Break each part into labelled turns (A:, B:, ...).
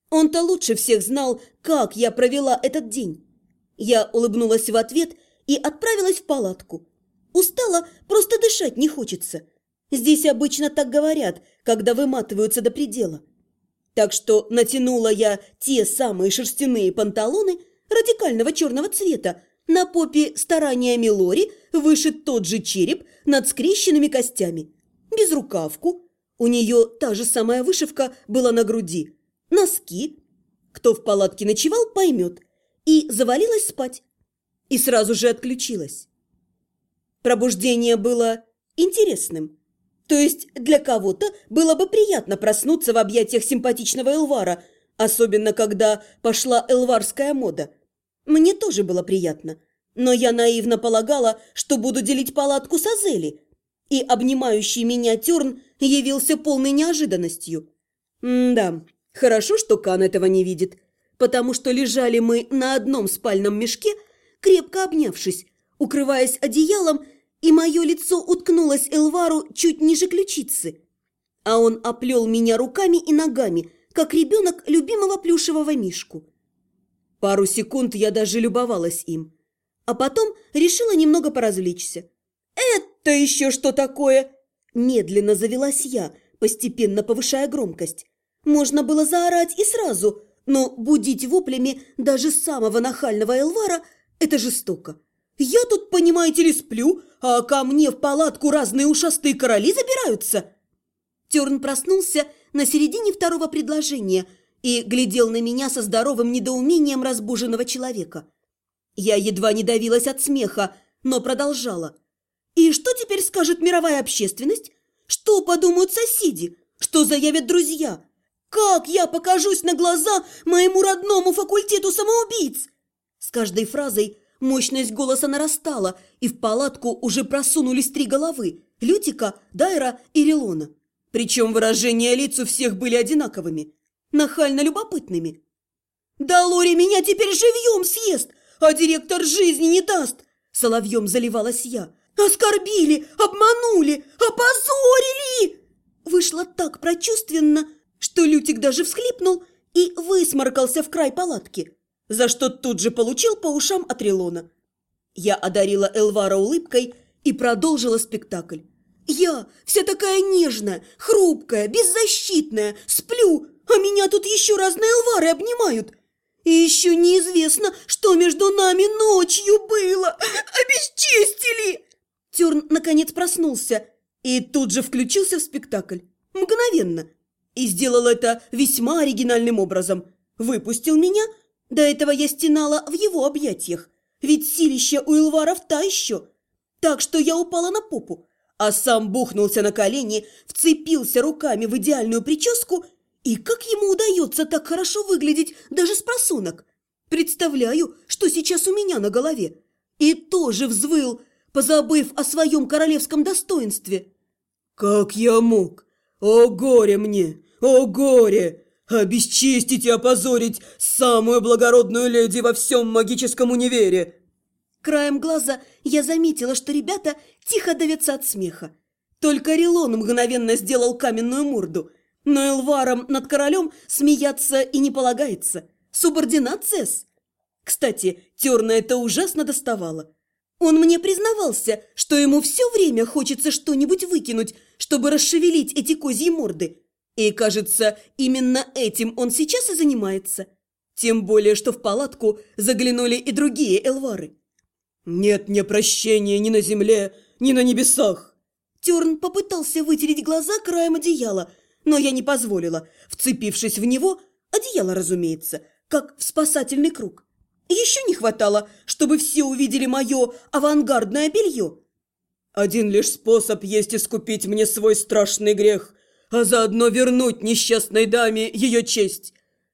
A: Он-то лучше всех знал, как я провела этот день. Я улыбнулась в ответ и отправилась в палатку. Устала, просто дышать не хочется. Здесь обычно так говорят, когда выматываются до предела. Так что натянула я те самые шерстяные панталоны радикального черного цвета. На попе стараниями Лори вышит тот же череп над скрещенными костями. Безрукавку. У нее та же самая вышивка была на груди. Носки. Кто в палатке ночевал, поймет. И завалилась спать. И сразу же отключилась. Пробуждение было интересным. То есть для кого-то было бы приятно проснуться в объятиях симпатичного Элвара, особенно когда пошла элварская мода. Мне тоже было приятно, но я наивно полагала, что буду делить палатку с Азели, и обнимающий меня Терн явился полной неожиданностью. Да, хорошо, что Кан этого не видит, потому что лежали мы на одном спальном мешке, крепко обнявшись, укрываясь одеялом, и мое лицо уткнулось Элвару чуть ниже ключицы. А он оплел меня руками и ногами, как ребенок любимого плюшевого мишку. Пару секунд я даже любовалась им, а потом решила немного поразвлечься. «Это еще что такое?» Медленно завелась я, постепенно повышая громкость. Можно было заорать и сразу, но будить воплями даже самого нахального Элвара – это жестоко. «Я тут, понимаете ли, сплю, а ко мне в палатку разные ушастые короли забираются!» Терн проснулся на середине второго предложения и глядел на меня со здоровым недоумением разбуженного человека. Я едва не давилась от смеха, но продолжала. «И что теперь скажет мировая общественность? Что подумают соседи? Что заявят друзья? Как я покажусь на глаза моему родному факультету самоубийц?» С каждой фразой мощность голоса нарастала, и в палатку уже просунулись 3 головы – Лютика, Дайра и Релона. Причем выражения лиц у всех были одинаковыми, нахально любопытными. «Да Лори меня теперь живьем съест, а директор жизни не даст!» Соловьем заливалась я. «Оскорбили, обманули, опозорили!» Вышло так прочувственно, что Лютик даже всхлипнул и высморкался в край палатки, за что тут же получил по ушам от Релона. Я одарила Элвара улыбкой и продолжила спектакль. «Я вся такая нежная, хрупкая, беззащитная, сплю, а меня тут еще разные Элвары обнимают. И еще неизвестно, что между нами ночью было. Обесчестили!» Терн наконец проснулся и тут же включился в спектакль. Мгновенно. И сделал это весьма оригинальным образом. Выпустил меня. До этого я стенала в его объятиях, ведь силища у Элваров та еще. Так что я упала на попу, а сам бухнулся на колени, вцепился руками в идеальную прическу. И как ему удается так хорошо выглядеть даже с просунок? Представляю, что сейчас у меня на голове. И тоже взвыл, позабыв о своем королевском достоинстве. «Как я мог? О горе мне! О горе! Обесчестить и опозорить самую благородную леди во всем магическом универе!» Краем глаза я заметила, что ребята тихо давятся от смеха. Только Релон мгновенно сделал каменную морду. Но Элварам над королем смеяться и не полагается. Субординация-с. Кстати, Терна это ужасно доставало. Он мне признавался, что ему все время хочется что-нибудь выкинуть, чтобы расшевелить эти козьи морды. И, кажется, именно этим он сейчас и занимается. Тем более, что в палатку заглянули и другие Элвары. «Нет мне прощения ни на земле, ни на небесах!» Терн попытался вытереть глаза краем одеяла, но я не позволила, вцепившись в него, одеяло, разумеется, как в спасательный круг. Еще не хватало, чтобы все увидели мое авангардное белье. «Один лишь способ есть искупить мне свой страшный грех, а заодно вернуть несчастной даме ее честь.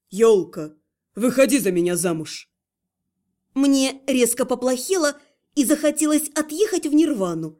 A: Ёлка, выходи за меня замуж!» Мне резко поплохело и захотелось отъехать в нирвану.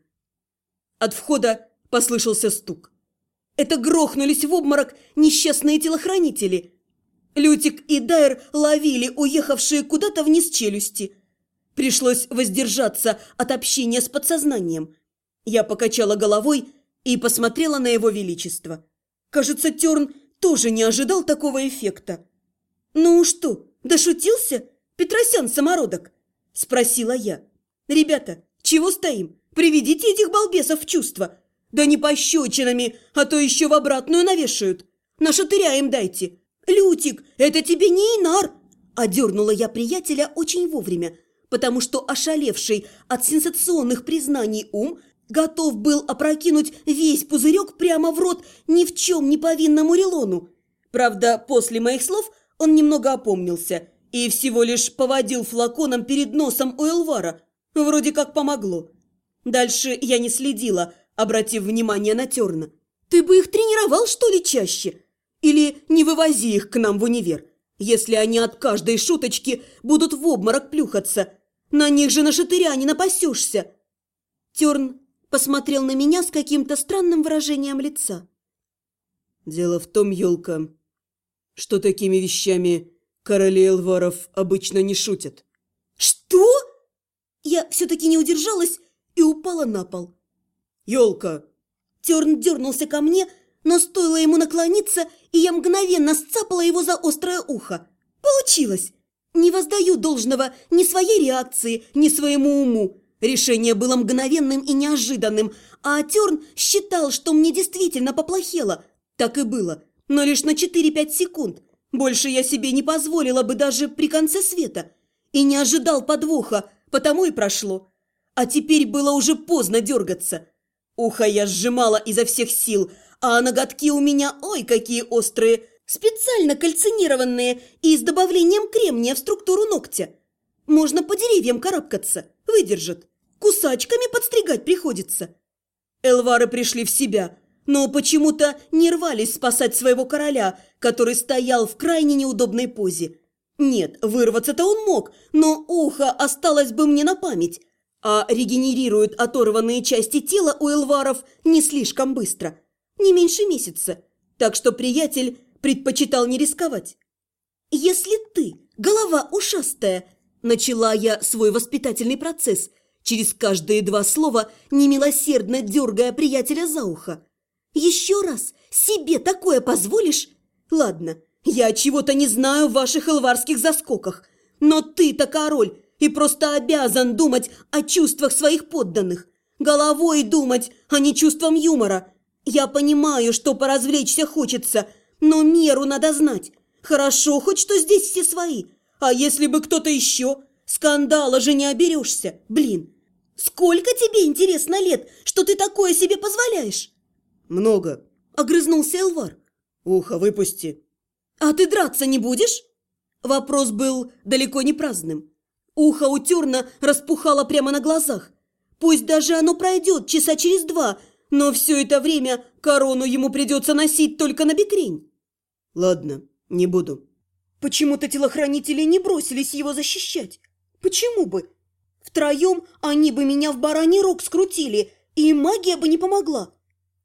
A: От входа послышался стук. Это грохнулись в обморок несчастные телохранители. Лютик и Дайр ловили уехавшие куда-то вниз челюсти. Пришлось воздержаться от общения с подсознанием. Я покачала головой и посмотрела на его величество. Кажется, Терн тоже не ожидал такого эффекта. «Ну что, дошутился, Петросян-самородок?» – спросила я. «Ребята, чего стоим? Приведите этих балбесов в чувство. Да не пощечинами, а то еще в обратную навешают. На шатыря им дайте. Лютик, это тебе не Инар!» Одернула я приятеля очень вовремя, потому что ошалевший от сенсационных признаний ум готов был опрокинуть весь пузырек прямо в рот ни в чем не повинному Релону. Правда, после моих слов он немного опомнился и всего лишь поводил флаконом перед носом у Элвара. Вроде как помогло. Дальше я не следила, обратив внимание на Терна. «Ты бы их тренировал, что ли, чаще? Или не вывози их к нам в универ, если они от каждой шуточки будут в обморок плюхаться. На них же на шатыря не напасешься!» Терн посмотрел на меня с каким-то странным выражением лица.
B: «Дело в том, елка, что такими вещами короли Элваров обычно не шутят».
A: «Что?» Я все-таки не удержалась и упала на пол.
B: «Елка!»
A: Терн дернулся ко мне, но стоило ему наклониться, и я мгновенно сцапала его за острое ухо. Получилось! Не воздаю должного ни своей реакции, ни своему уму. Решение было мгновенным и неожиданным, а Терн считал, что мне действительно поплохело. Так и было, но лишь на 4-5 секунд. Больше я себе не позволила бы даже при конце света. И не ожидал подвоха, потому и прошло. А теперь было уже поздно дергаться. Ухо я сжимала изо всех сил, а ноготки у меня, ой, какие острые, специально кальцинированные и с добавлением кремния в структуру ногтя. Можно по деревьям карабкаться, выдержат. Кусачками подстригать приходится. Элвары пришли в себя, но почему-то не рвались спасать своего короля, который стоял в крайне неудобной позе. Нет, вырваться-то он мог, но ухо осталось бы мне на память, а регенерируют оторванные части тела у элваров не слишком быстро, не меньше месяца, так что приятель предпочитал не рисковать. «Если ты, голова ушастая», – начала я свой воспитательный процесс, через каждые 2 слова немилосердно дергая приятеля за ухо. «Еще раз себе такое позволишь? Ладно, я чего-то не знаю в ваших элварских заскоках, но ты-то король и просто обязан думать о чувствах своих подданных, головой думать, а не чувством юмора. Я понимаю, что поразвлечься хочется, но меру надо знать. Хорошо хоть, что здесь все свои, а если бы кто-то еще? Скандала же не оберешься, блин. Сколько тебе, интересно, лет, что ты такое себе позволяешь?»
B: «Много»,
A: – огрызнулся Элвар.
B: «Ухо выпусти».
A: «А ты драться не будешь?» Вопрос был далеко не праздным. Ухо у Терна распухало прямо на глазах. Пусть даже оно пройдет часа через 2, но все это время корону ему придется носить только на бекрень.
B: «Ладно, не буду».
A: Почему-то телохранители не бросились его защищать. Почему бы? Втроем они бы меня в бараний рог скрутили, и магия бы не помогла.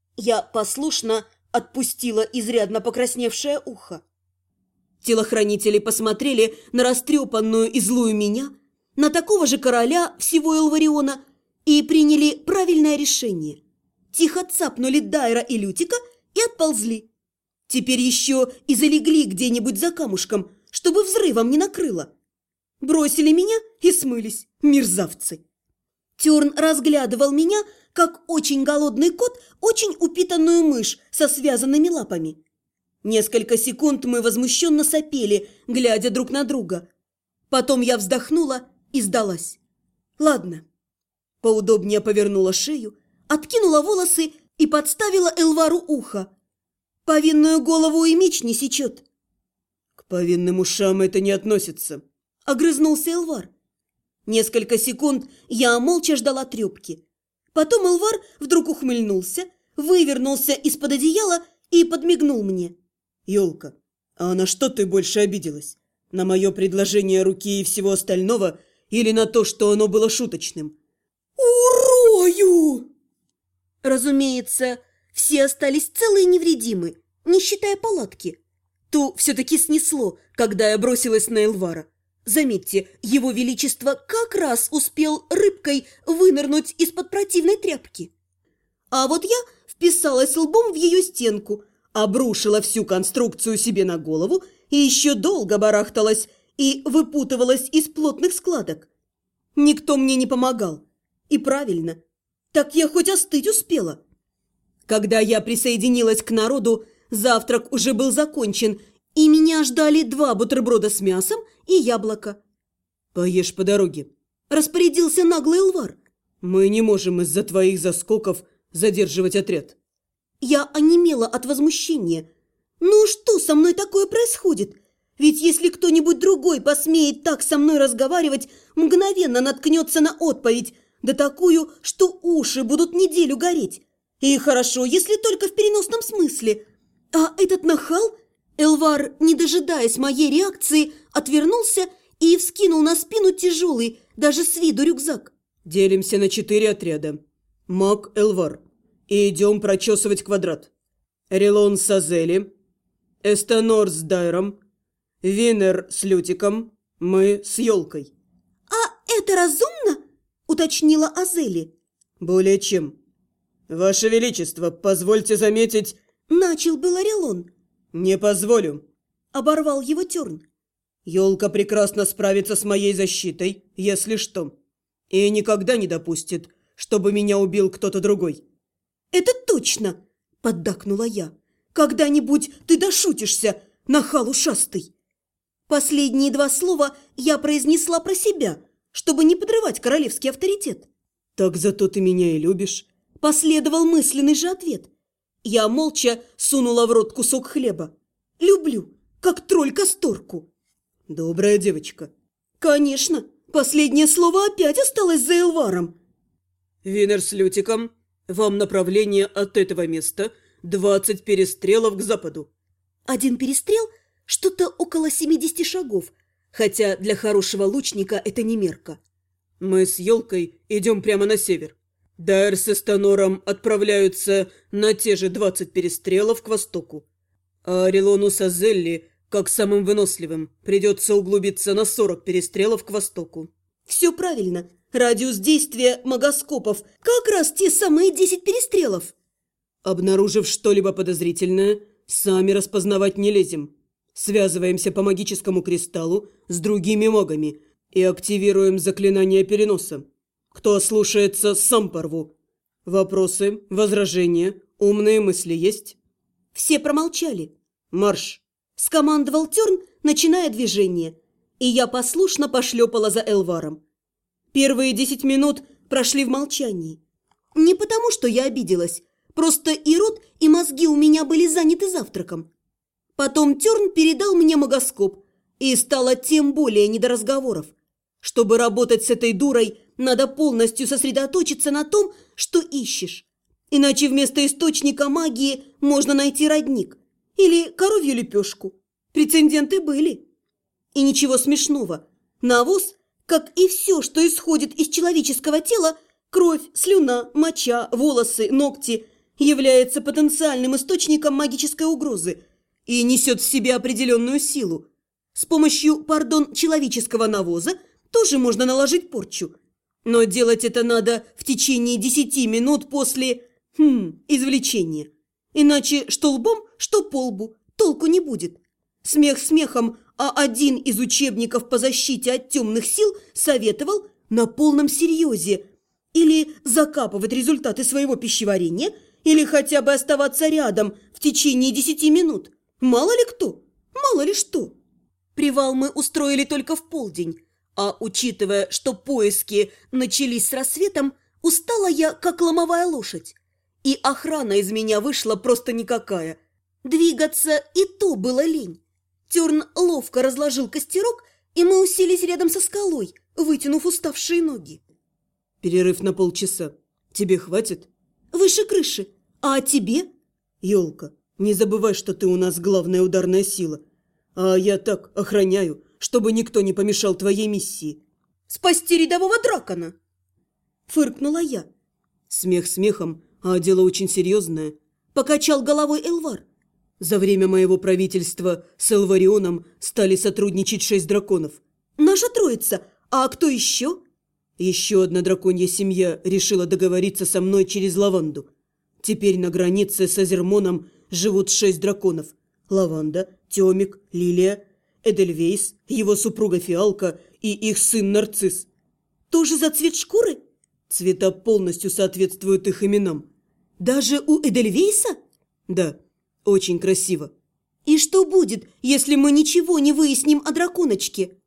A: Я послушно отпустила изрядно покрасневшее ухо. Телохранители посмотрели на растрепанную и злую меня, на такого же короля всего Элвариона и приняли правильное решение. Тихо цапнули Дайра и Лютика и отползли. Теперь еще и залегли где-нибудь за камушком, чтобы взрывом не накрыло. Бросили меня и смылись, мерзавцы. Терн разглядывал меня, как очень голодный кот, очень упитанную мышь со связанными лапами. Несколько секунд мы возмущенно сопели, глядя друг на друга. Потом я вздохнула и сдалась. Ладно. Поудобнее повернула шею, откинула волосы и подставила Элвару ухо. Повинную голову и меч не сечет.
B: «К повинным ушам это не относится»,
A: – огрызнулся Элвар. Несколько секунд я молча ждала трепки. Потом Элвар вдруг ухмыльнулся, вывернулся из-под одеяла и подмигнул мне.
B: «Елка, а на что ты больше обиделась? На мое предложение руки и всего остального или на то, что оно было шуточным?»
A: «Урою!» Разумеется, все остались целы и невредимы, не считая палатки. Ту все-таки снесло, когда я бросилась на Элвара. Заметьте, его величество как раз успел рыбкой вынырнуть из-под противной тряпки. А вот я вписалась лбом в ее стенку, обрушила всю конструкцию себе на голову и еще долго барахталась и выпутывалась из плотных складок. Никто мне не помогал. И правильно. Так я хоть остыть успела. Когда я присоединилась к народу, завтрак уже был закончен, и меня ждали 2 бутерброда с мясом и яблоко.
B: «Поешь по дороге»,
A: – распорядился наглый Элвар.
B: «Мы не можем из-за твоих заскоков задерживать отряд».
A: Я онемела от возмущения. Ну что со мной такое происходит? Ведь если кто-нибудь другой посмеет так со мной разговаривать, мгновенно наткнется на отповедь, да такую, что уши будут неделю гореть. И хорошо, если только в переносном смысле. А этот нахал, Элвар, не дожидаясь моей реакции, отвернулся и вскинул на спину тяжелый, даже с виду рюкзак.
B: «Делимся на 4 отряда. Маг Элвар. И идем прочесывать квадрат. Релон с Азели, Эстанор с Дайром, Винер с Лютиком, мы с Ёлкой».
A: «А это разумно?» – уточнила Азели.
B: «Более чем. Ваше Величество, позвольте заметить...»
A: – начал был Релон.
B: «Не позволю»,
A: – оборвал его Терн.
B: «Ёлка прекрасно справится с моей защитой, если что, и никогда не допустит, чтобы меня убил кто-то другой».
A: «Это точно!» – поддакнула я. «Когда-нибудь ты дошутишься, нахал ушастый!» Последние 2 слова я произнесла про себя, чтобы не подрывать королевский авторитет.
B: «Так зато ты меня и любишь»,
A: – последовал мысленный же ответ. Я молча сунула в рот кусок хлеба. «Люблю, как тролль касторку».
B: «Добрая девочка».
A: «Конечно, последнее слово опять осталось за Элваром».
B: «Винер с Лютиком, вам направление от этого места 20 перестрелов к западу».
A: 1 перестрел – что-то около 70 шагов, хотя для хорошего лучника это не мерка.
B: «Мы с Ёлкой идем прямо на север. Дайр с Эстанором отправляются на те же 20 перестрелов к востоку. А Релону с Азелли, как самым выносливым, придется углубиться на 40 перестрелов к востоку».
A: «Все правильно. Радиус действия магоскопов – как раз те самые 10 перестрелов».
B: «Обнаружив что-либо подозрительное, сами распознавать не лезем. Связываемся по магическому кристаллу с другими магами и активируем заклинание переноса. Кто слушается, сам порву. Вопросы, возражения, умные мысли есть?»
A: Все промолчали.
B: «Марш!»
A: – скомандовал Терн, начиная движение. И я послушно пошлепала за Элваром. Первые 10 минут прошли в молчании. Не потому, что я обиделась. Просто и рот, и мозги у меня были заняты завтраком. Потом Терн передал мне магоскоп, и стало тем более не до разговоров. Чтобы работать с этой дурой, надо полностью сосредоточиться на том, что ищешь. Иначе вместо источника магии можно найти родник. Или коровью лепешку. Прецеденты были. И ничего смешного. Навоз, как и все, что исходит из человеческого тела, кровь, слюна, моча, волосы, ногти, является потенциальным источником магической угрозы и несет в себе определенную силу. С помощью, человеческого навоза тоже можно наложить порчу. Но делать это надо в течение 10 минут после, извлечения. Иначе что лбом, что по лбу, толку не будет. Смех смехом, а один из учебников по защите от темных сил советовал на полном серьезе или закапывать результаты своего пищеварения, или хотя бы оставаться рядом в течение 10 минут. Мало ли кто, мало ли что. Привал мы устроили только в полдень, а учитывая, что поиски начались с рассветом, устала я, как ломовая лошадь. И охрана из меня вышла просто никакая. Двигаться и то было лень. Терн ловко разложил костерок, и мы уселись рядом со скалой, вытянув уставшие ноги.
B: «Перерыв на полчаса. Тебе хватит?»
A: «Выше крыши. А тебе?»
B: «Ёлка, не забывай, что ты у нас главная ударная сила. А я так охраняю, чтобы никто не помешал твоей миссии».
A: «Спасти рядового дракона!» Фыркнула я.
B: «Смех смехом, а дело очень серьезное», –
A: покачал головой Элвар.
B: «За время моего правительства с Элварионом стали сотрудничать 6 драконов».
A: «Наша троица. А кто еще?»
B: «Еще одна драконья семья решила договориться со мной через Лаванду. Теперь на границе с Азермоном живут 6 драконов, Лаванда, Темик, Лилия, Эдельвейс, его супруга Фиалка и их сын Нарцисс.
A: Тоже за цвет шкуры?
B: Цвета полностью соответствуют их именам.
A: Даже у Эдельвейса?
B: Да, очень красиво.
A: И что будет, если мы ничего не выясним о драконочке?